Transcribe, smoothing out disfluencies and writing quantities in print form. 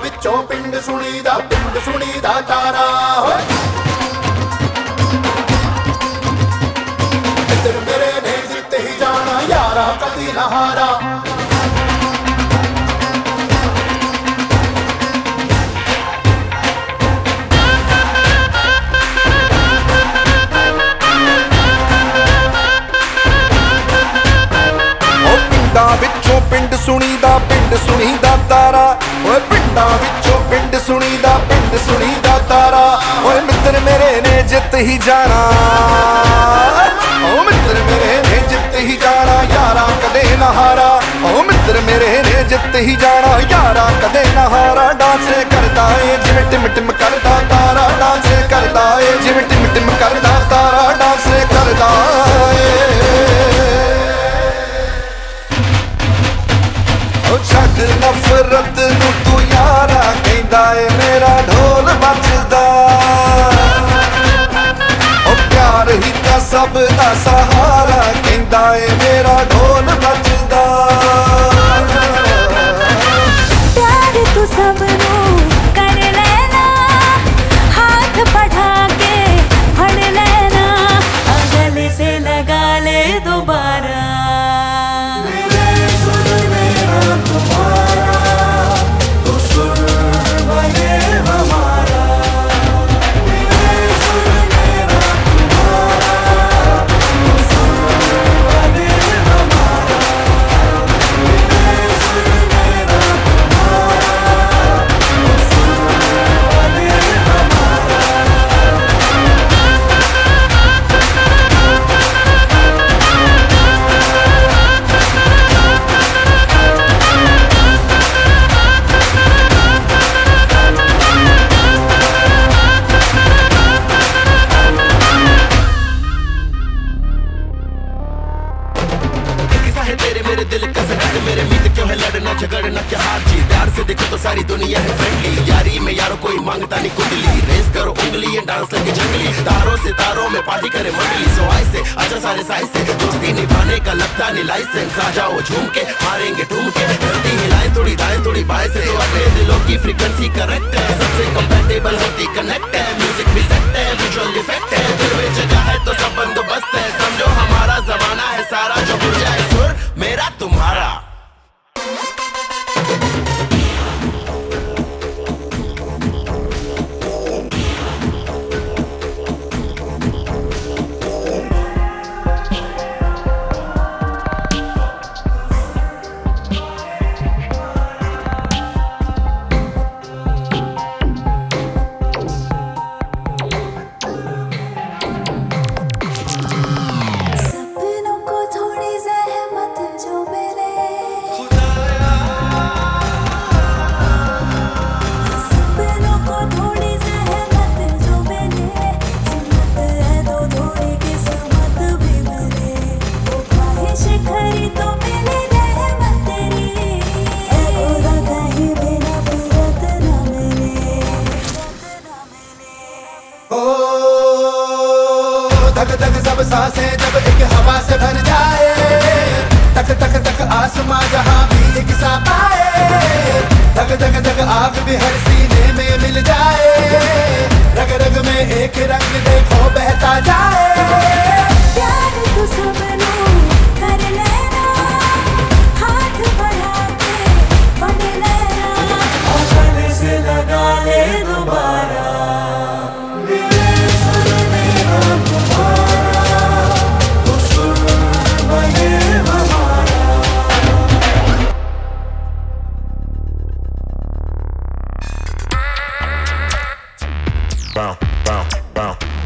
विचों पिंड सुनीदा तारा होए मित्र मेरे ने जित ही जाना यारा कदी ना हारा पिंड सुनीदा तारा ओए पिंडां विचों पिंड सुनीदा तारा ओए मित्र मेरे ने जित ही जाना ओ मित्र मेरे ने जित ही जाना यारा कदे ना हारा ओ मित्र मेरे ने जित ही जाना यारा कदे ना हारा डांस करदा ए जिवें टिम टिम करदा तारा डांस करदा ए जिवें टिम टिम करदा तारा डांस करदा छड़ नफरत नू तू यारा कहंदा ए मेरा ढोल बजदा ओ प्यार ही तां सब दा सहारा कहंदा ए मेरा ढोल बजदा प्यार तू सब नू कर लेना हाथ बढ़ा के फड़ लेना गले से लगा ले दोबारा तेरे मेरे दिल का सगाड़ मेरे मीत क्यों है लड़ना झगड़ना क्या हार जीत प्यार से देखो तो सारी दुनिया है फ्रेंडली यारी में यारो कोई मांगता नहीं कुंडली रेस करो उंगली डांस लगे जंगली तारों से तारों में पार्टी करे मंडली सो आए से अच्छा सारे साइज से दोस्ती निभाने का लगता नहीं लाइसेंस आ जाओ झूम के मारेंगे ठूम के धरती हिलाए थोड़ी दाएं थोड़ी बाएं से तो अपने दिलों की फ्रीक्वेंसी करेक्ट है सबसे कंपैटिबल होती कनेक्ट है म्यूजिक भी सेट है विजुअल इफेक्ट है दिल में जगह है तो सब बंदोबस्त है समझो हमारा जमाना है सारा जो भूल जाए सुर मेरा तुम्हारा धक सब सांसें जब एक हवा से भर जाए तक तक तक आसमां जहां भी एक सा पाए धक धक धक आग भी हर सीने में मिल जाए रग रग में एक रंग देखो बहता जाए प्यार तू सब नू कर लेना हाथ बढ़ा के फड़ लेना और गले से लगा ले दोबारा bow, bow, bow.